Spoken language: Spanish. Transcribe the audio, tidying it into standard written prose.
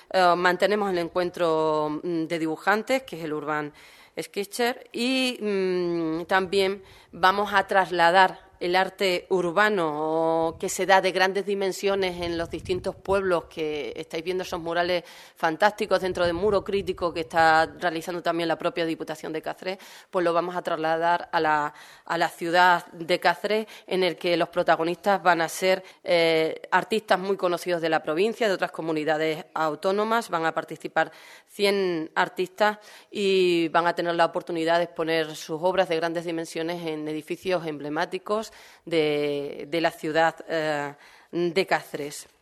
mantenemos el encuentro de dibujantes, que es el Urban Sketcher, y también vamos a trasladar el arte urbano que se da de grandes dimensiones en los distintos pueblos, que estáis viendo esos murales fantásticos dentro de Muro Crítico que está realizando también la propia Diputación de Cáceres, pues lo vamos a trasladar a la ciudad de Cáceres, en el que los protagonistas van a ser artistas muy conocidos de la provincia, de otras comunidades autónomas. Van a participar 100 artistas y van a tener la oportunidad de exponer sus obras de grandes dimensiones en edificios emblemáticos de la ciudad de Cáceres.